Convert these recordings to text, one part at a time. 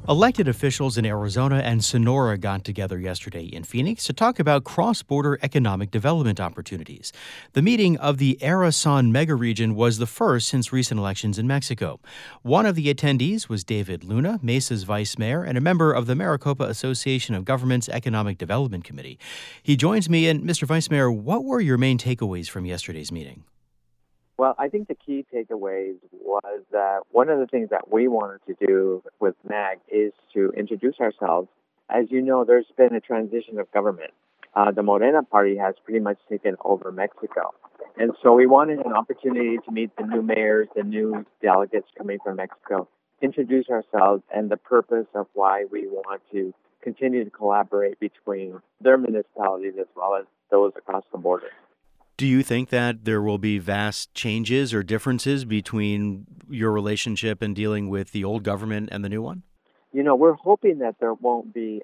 Elected officials in Arizona and Sonora got together yesterday in Phoenix to talk about cross-border economic development opportunities. The meeting of the Arizona mega region was the first since recent elections in Mexico. One of the attendees was David Luna, Mesa's vice mayor and a member of the Maricopa Association of Governments Economic Development Committee. He joins me, and Mr. Vice Mayor, what were your main takeaways from yesterday's meeting? Well, I think the key takeaways was that one of the things that we wanted to do with MAG is to introduce ourselves. As you know, there's been a transition of government. The Morena party has pretty much taken over Mexico. And so we wanted an opportunity to meet the new mayors, the new delegates coming from Mexico, introduce ourselves and the purpose of why we want to continue to collaborate between their municipalities as well as those across the border. Do you think that there will be vast changes or differences between your relationship and dealing with the old government and the new one? We're hoping that there won't be,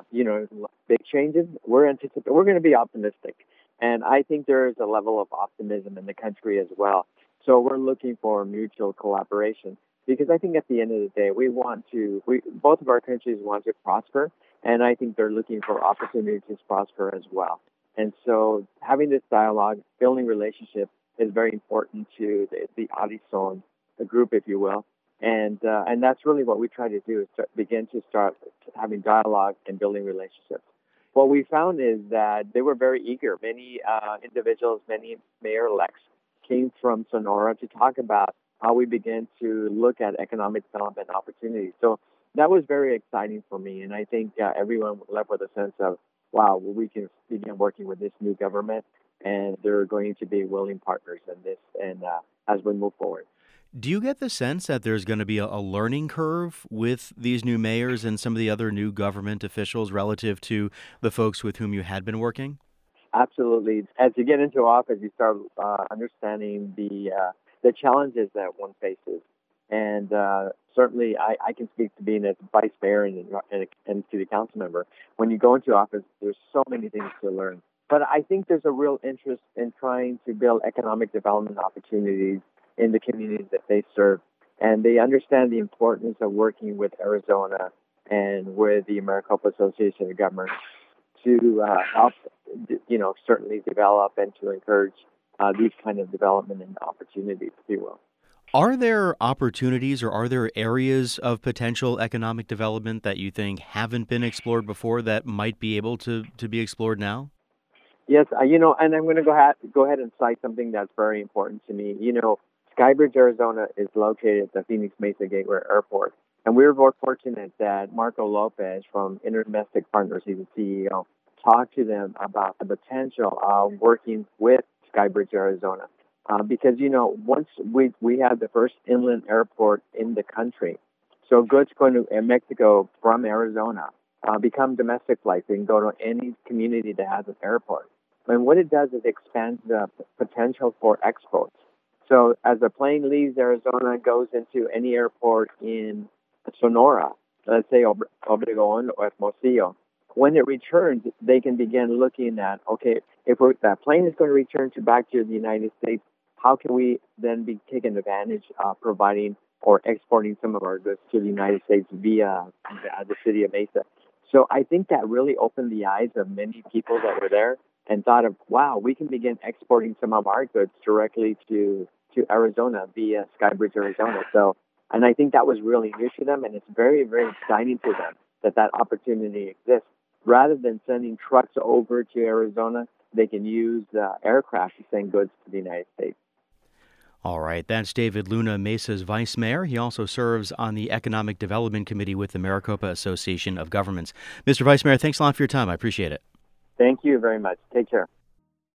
big changes. We're going to be optimistic. And I think there is a level of optimism in the country as well. So we're looking for mutual collaboration because I think at the end of the day, both of our countries want to prosper. And I think they're looking for opportunities to prosper as well. And so having this dialogue, building relationships is very important to the Arizona, the group, if you will. And that's really what we try to do is begin to start having dialogue and building relationships. What we found is that they were very eager. Many individuals, many mayor-elects came from Sonora to talk about how we begin to look at economic development opportunities. So that was very exciting for me. And I think everyone left with a sense of, wow, well, we can begin working with this new government, and they're going to be willing partners in this, and as we move forward. Do you get the sense that there's going to be a learning curve with these new mayors and some of the other new government officials relative to the folks with whom you had been working? Absolutely. As you get into office, you start understanding the challenges that one faces. And certainly, I can speak to being a vice mayor and city council member. When you go into office, there's so many things to learn. But I think there's a real interest in trying to build economic development opportunities in the communities that they serve. And they understand the importance of working with Arizona and with the Maricopa Association of Governments to help, certainly develop and to encourage these kind of development and opportunities, if you will. Are there opportunities or are there areas of potential economic development that you think haven't been explored before that might be able to be explored now? Yes, and I'm going to go ahead and cite something that's very important to me. Skybridge, Arizona is located at the Phoenix Mesa Gateway Airport. And we were very fortunate that Marco Lopez from Interdomestic Partners, he's the CEO, talked to them about the potential of working with Skybridge, Arizona. Because, once we had the first inland airport in the country, so goods going to Mexico from Arizona become domestic flights. They can go to any community that has an airport. And what it does is expands the potential for exports. So as a plane leaves Arizona, goes into any airport in Sonora, let's say Obregón or Hermosillo, when it returns, they can begin looking at, okay, if that plane is going to return back to the United States, how can we then be taking advantage of providing or exporting some of our goods to the United States via the city of Mesa? So I think that really opened the eyes of many people that were there and thought of, wow, we can begin exporting some of our goods directly to Arizona via Skybridge, Arizona. So, and I think that was really new to them, and it's very, very exciting to them that opportunity exists. Rather than sending trucks over to Arizona, they can use aircraft to send goods to the United States. All right, that's David Luna, Mesa's vice mayor. He also serves on the Economic Development Committee with the Maricopa Association of Governments. Mr. Vice Mayor, thanks a lot for your time. I appreciate it. Thank you very much. Take care.